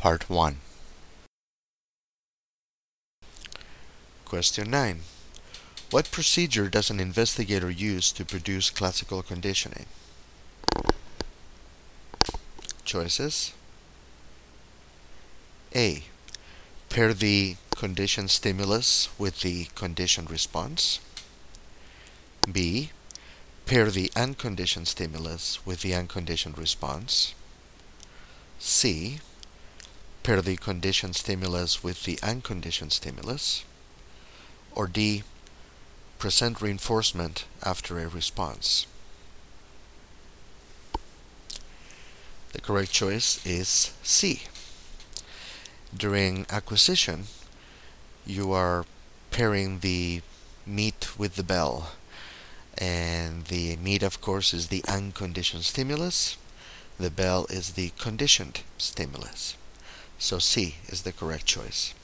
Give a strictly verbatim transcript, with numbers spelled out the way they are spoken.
Part one. Question nine. What procedure does an investigator use to produce classical conditioning? Choices. A. Pair the conditioned stimulus with the conditioned response. B. Pair the unconditioned stimulus with the unconditioned response. C. Pair the conditioned stimulus with the unconditioned stimulus. Or D. Present reinforcement after a response. The correct choice is C. During acquisition, you are pairing the meat with the bell. And the meat, of course, is the unconditioned stimulus. The bell is the conditioned stimulus. So C is the correct choice.